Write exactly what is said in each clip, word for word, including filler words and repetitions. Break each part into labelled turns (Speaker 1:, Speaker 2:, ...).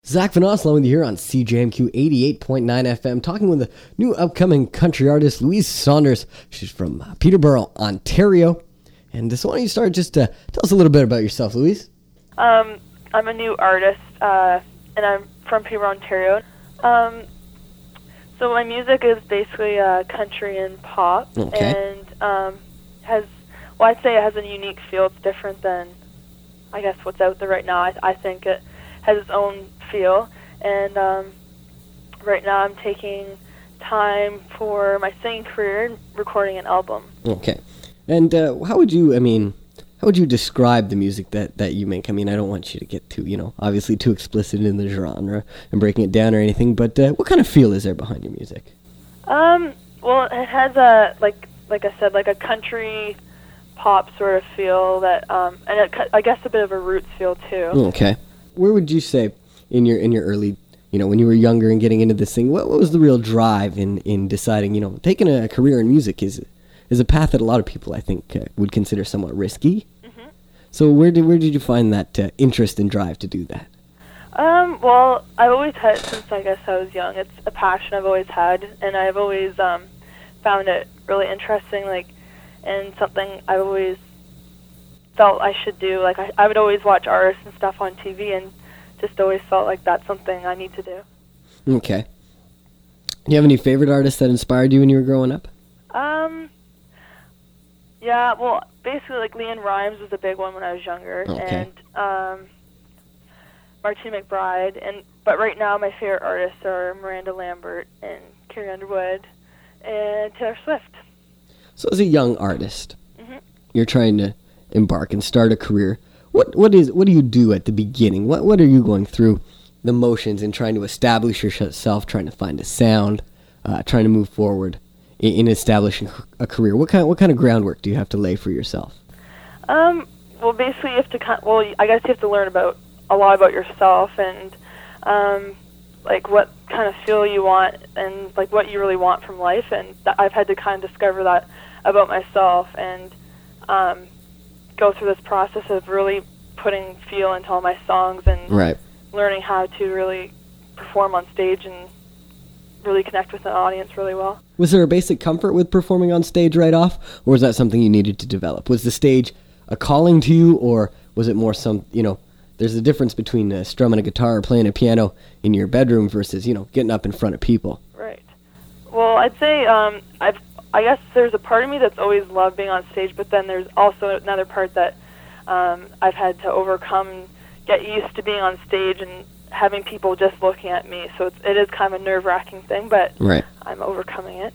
Speaker 1: Zach Van Oss along with you here on C J M Q eighty-eight point nine F M, talking with a new upcoming country artist, Louise Saunders. She's from Peterborough, Ontario. And so why don't you start, just uh, tell us a little bit about yourself, Louise.
Speaker 2: Um, I'm a new artist, uh, and I'm from Peterborough, Ontario. Um, so my music is basically uh, country and pop,
Speaker 1: okay.
Speaker 2: and um, has, well, I'd say it has a unique feel. It's different than, I guess, what's out there right now. I, I think it has its own feel, and um, right now I'm taking time for my singing career and recording an album.
Speaker 1: Okay. And uh, how would you, I mean, how would you describe the music that, that you make? I mean, I don't want you to get too, you know, obviously too explicit in the genre and breaking it down or anything, but uh, what kind of feel is there behind your music?
Speaker 2: Um, well, it has a, like like I said, like a country pop sort of feel that, um, and it, I guess a bit of a roots feel too.
Speaker 1: Okay. Where would you say in your in your early, you know, when you were younger and getting into this thing, what, what was the real drive in, in deciding, you know, taking a career in music is is a path that a lot of people, I think, uh, would consider somewhat risky. Mm-hmm. So where did where did you find that uh, interest and drive to do that?
Speaker 2: Um, well, I've always had it since I guess I was young. It's a passion I've always had, and I've always um, found it really interesting, like, and something I've always felt I should do. Like, I, I would always watch artists and stuff on T V, and just always felt like that's something I need to do.
Speaker 1: Okay. Do you have any favorite artists that inspired you when you were growing up?
Speaker 2: Um... Yeah, well, basically, like, Leanne Rimes was a big one when I was younger,
Speaker 1: okay.
Speaker 2: and um, Martina McBride, and but right now my favorite artists are Miranda Lambert and Carrie Underwood and Taylor Swift.
Speaker 1: So as a young artist,
Speaker 2: mm-hmm.
Speaker 1: you're trying to embark and start a career. What what is what do you do at the beginning? What what are you going through the motions in trying to establish yourself, trying to find a sound, uh, trying to move forward in establishing a career? What kind what kind of groundwork do you have to lay for yourself?
Speaker 2: Um, well, basically, you have to kind. Well, I guess you have to learn about a lot about yourself and um, like what kind of feel you want and like what you really want from life. And th- I've had to kind of discover that about myself and um, go through this process of really putting feel into all my songs and
Speaker 1: right.
Speaker 2: learning how to really perform on stage and really connect with an audience really well.
Speaker 1: Was there a basic comfort with performing on stage right off, or was that something you needed to develop? Was the stage a calling to you, or was it more some, you know, there's a difference between uh, strumming a guitar or playing a piano in your bedroom versus, you know, getting up in front of people?
Speaker 2: Right. Well, I'd say um, I've, I guess there's a part of me that's always loved being on stage, but then there's also another part that um, I've had to overcome, get used to being on stage and having people just looking at me, so it's, it is kind of a nerve-wracking thing, but
Speaker 1: right.
Speaker 2: I'm overcoming it.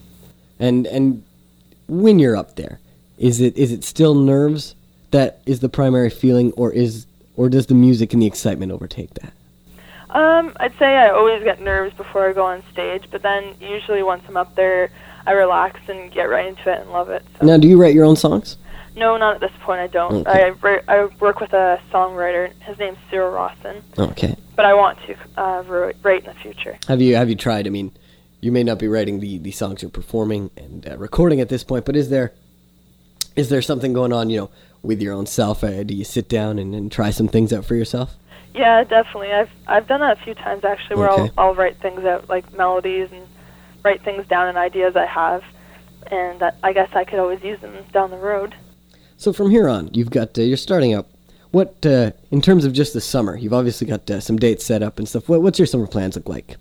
Speaker 1: And and when you're up there, is it is it still nerves that is the primary feeling, or is or does the music and the excitement overtake that?
Speaker 2: Um, I'd say I always get nerves before I go on stage, but then usually once I'm up there, I relax and get right into it and love it. So.
Speaker 1: Now, do you write your own songs?
Speaker 2: No, not at this point. I don't.
Speaker 1: Okay.
Speaker 2: I write, I work with a songwriter. His name's Cyril Rawson.
Speaker 1: Okay.
Speaker 2: But I want to uh, write in the future.
Speaker 1: Have you have you tried? I mean, you may not be writing the, the songs you're performing and uh, recording at this point, but is there is there something going on, you know, with your own self? Uh, do you sit down and, and try some things out for yourself?
Speaker 2: Yeah, definitely. I've I've done that a few times actually, where
Speaker 1: okay.
Speaker 2: I'll I'll write things out, like melodies, and write things down and ideas I have, and that, I guess I could always use them down the road.
Speaker 1: So from here on, you've got uh, you're starting up. What uh, in terms of just the summer? You've obviously got uh, some dates set up and stuff. What, what's your summer plans look like?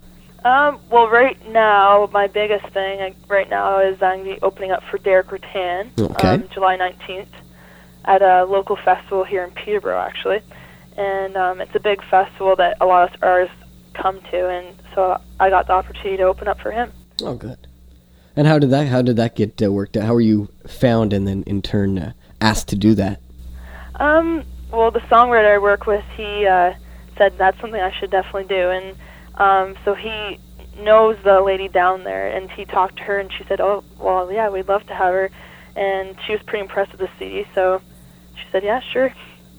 Speaker 2: Um, well, right now, my biggest thing like, right now is I'm going to be opening up for Derek Rattan,
Speaker 1: okay.
Speaker 2: um, July nineteenth, at a local festival here in Peterborough, actually. And um, it's a big festival that a lot of artists come to, and so I got the opportunity to open up for him.
Speaker 1: Oh, good. And how did that how did that get uh, worked out? How were you found and then in turn uh, asked to do that?
Speaker 2: Um, well, the songwriter I work with, he uh, said that's something I should definitely do, and um, so he knows the lady down there, and he talked to her, and she said, oh, well, yeah, we'd love to have her, and she was pretty impressed with the C D, so she said, yeah, sure.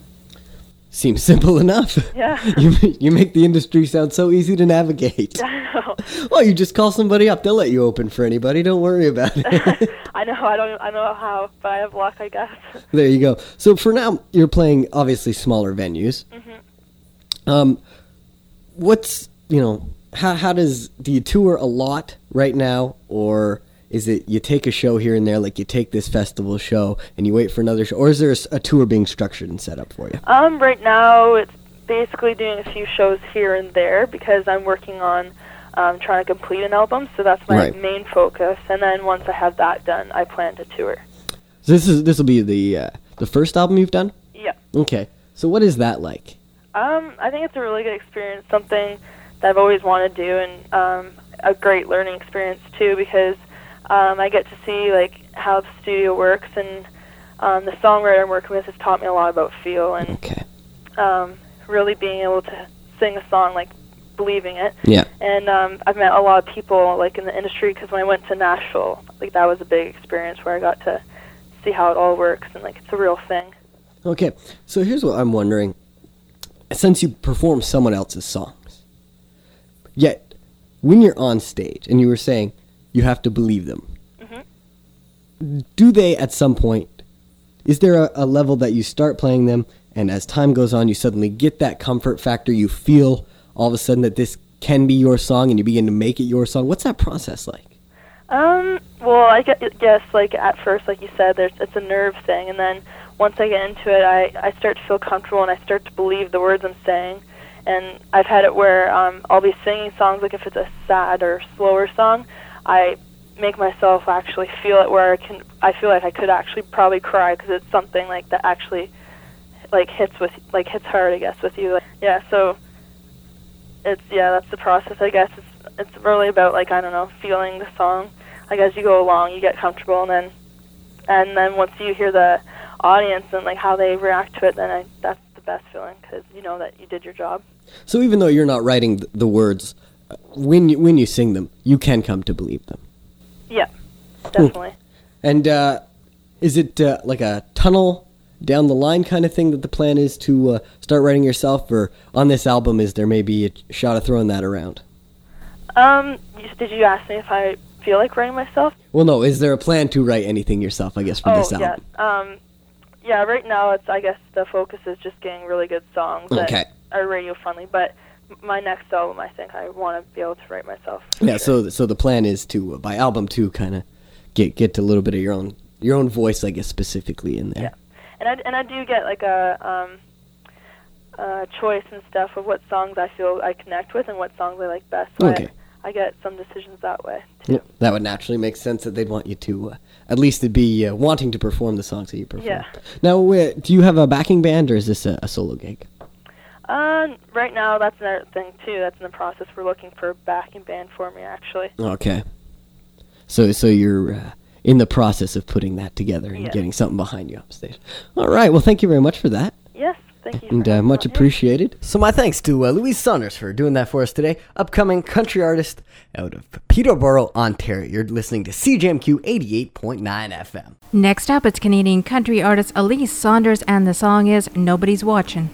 Speaker 1: Seems simple enough.
Speaker 2: Yeah.
Speaker 1: you you make the industry sound so easy to navigate.
Speaker 2: I know.
Speaker 1: Well, you just call somebody up. They'll let you open for anybody. Don't worry about it.
Speaker 2: I know. I don't. I don't know how, but I have luck, I guess.
Speaker 1: There you go. So for now, you're playing obviously smaller venues.
Speaker 2: Mm-hmm.
Speaker 1: Um, what's, you know, how how does, do you tour a lot right now, or is it you take a show here and there, like you take this festival show and you wait for another show, or is there a, s- a tour being structured and set up for you?
Speaker 2: Um, right now, it's basically doing a few shows here and there because I'm working on um, trying to complete an album, so that's my
Speaker 1: Right.
Speaker 2: main focus. And then once I have that done, I plan to tour.
Speaker 1: So this is this will be the uh, the first album you've done?
Speaker 2: Yeah.
Speaker 1: Okay. So what is that like?
Speaker 2: Um, I think it's a really good experience, something that I've always wanted to do, and um, a great learning experience too, because um, I get to see like how the studio works, and um, the songwriter I'm working with has taught me a lot about feel and
Speaker 1: Okay.
Speaker 2: um, really being able to sing a song, like believing it.
Speaker 1: Yeah.
Speaker 2: And um, I've met a lot of people like in the industry, because when I went to Nashville, like that was a big experience where I got to see how it all works, and like it's a real thing.
Speaker 1: Okay. So here's what I'm wondering. Since you perform someone else's songs, yet when you're on stage and you were saying you have to believe them,
Speaker 2: Mhm.
Speaker 1: do they at some point, is there a, a level that you start playing them and as time goes on you suddenly get that comfort factor, you feel all of a sudden that this can be your song and you begin to make it your song? What's that process like?
Speaker 2: Um, well, I gue- guess, like, at first, like you said, there's it's a nerve thing, and then once I get into it, I, I start to feel comfortable, and I start to believe the words I'm saying, and I've had it where um, I'll be singing songs, like if it's a sad or slower song, I make myself actually feel it, where I can, I feel like I could actually probably cry, because it's something, like, that actually, like, hits with, like, hits hard, I guess, with you. Like, yeah, so it's, yeah, that's the process, I guess. It's, it's really about, like, I don't know, feeling the song. Like, as you go along, you get comfortable, and then, and then once you hear the audience and like how they react to it, then I, that's the best feeling, because you know that you did your job.
Speaker 1: So even though you're not writing th- the words, uh, when you, when you sing them, you can come to believe them.
Speaker 2: Yeah, definitely.
Speaker 1: And uh, is it uh, like a tunnel down the line kind of thing that the plan is to uh, start writing yourself, or on this album is there maybe a shot of throwing that around?
Speaker 2: Um, you- did you ask me if I feel like writing myself?
Speaker 1: Well, no. Is there a plan to write anything yourself, I guess, for
Speaker 2: oh,
Speaker 1: this album?
Speaker 2: yeah. Um, yeah, right now it's, I guess the focus is just getting really good songs
Speaker 1: Okay.
Speaker 2: that are radio friendly, but m- my next album, I think I want to be able to write myself. for
Speaker 1: Yeah,
Speaker 2: sure.
Speaker 1: so so the plan is to, uh, by album two, kind of get get a little bit of your own your own voice, I guess, specifically in there.
Speaker 2: Yeah. And I, and I do get like a um, uh, choice and stuff of what songs I feel I connect with and what songs I like best. So
Speaker 1: Okay.
Speaker 2: I, I get some decisions that way, too.
Speaker 1: Yeah, that would naturally make sense that they'd want you to, uh, at least to be uh, wanting to perform the songs that you perform.
Speaker 2: Yeah.
Speaker 1: Now, uh, do you have a backing band, or is this a, a solo gig?
Speaker 2: Uh, right now, that's another thing, too. That's in the process. We're looking for a backing band for me, actually.
Speaker 1: Okay. So so you're uh, in the process of putting that together and
Speaker 2: Yeah.
Speaker 1: getting something behind you upstage. All right. Well, thank you very much for that.
Speaker 2: Yes, thank you.
Speaker 1: And
Speaker 2: for
Speaker 1: uh,
Speaker 2: having
Speaker 1: much
Speaker 2: me on here.
Speaker 1: appreciated. So my thanks to uh, Louise Saunders for doing that for us today. Upcoming country artist out of Peterborough, Ontario. You're listening to C J M Q eighty-eight point nine F M.
Speaker 3: Next up, it's Canadian country artist Elise Saunders, and the song is Nobody's Watching.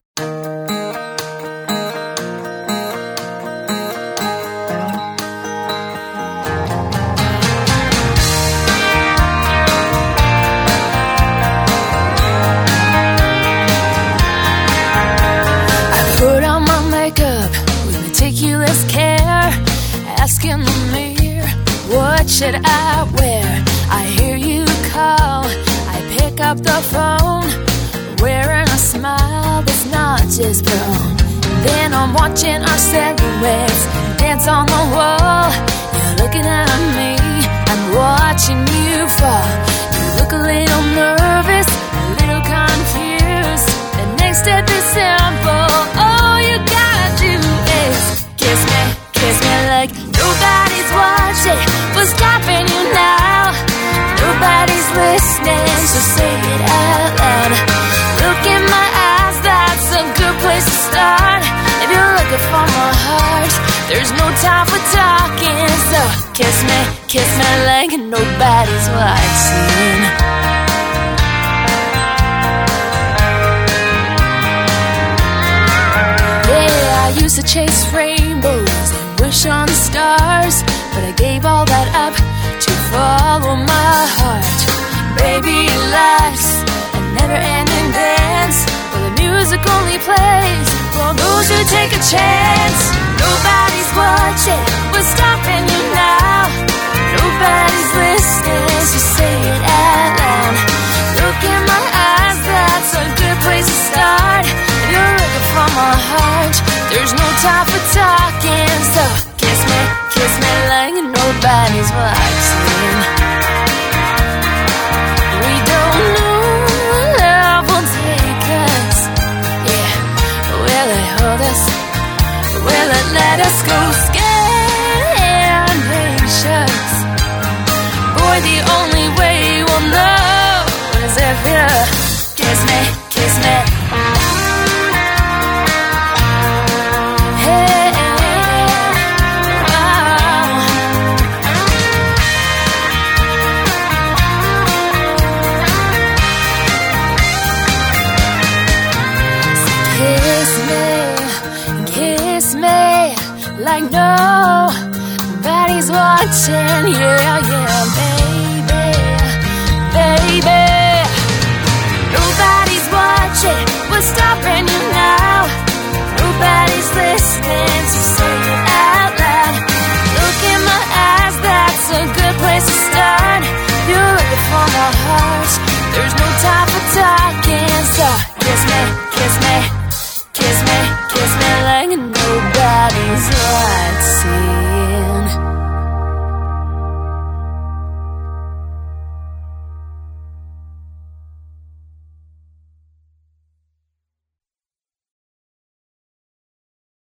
Speaker 4: Put on my makeup with meticulous care, asking the mirror, what should I wear? I hear you call, I pick up the phone, wearing a smile that's not just thrown. Then I'm watching our silhouettes dance on the wall. You're looking at me, I'm watching you fall. You look a little nervous, a little confused. The next step is simple. All you gotta do is kiss me, kiss me like nobody's watching. What's stopping you now? Nobody's listening, so say it out loud. Look in my eyes, that's a good place to start. If you're looking for my heart, there's no time for talking. So kiss me, kiss me like nobody's watching. Yeah, I used to chase rainbows and wish on stars, but I gave all that up to follow my heart. Baby, life's a never-ending dance, but the music only plays for those who take a chance. nobody's watching. We don't know where love will take us. Yeah, will it hold us? Will it let us go? Scared and anxious. Boy, the only way we'll know is if you kiss me, kiss me. Like nobody's watching, yeah, yeah, baby, baby. Nobody's watching, we're stopping you now. Nobody's listening, so say it out loud. Look in my eyes, that's a good place to start. You're looking for my heart.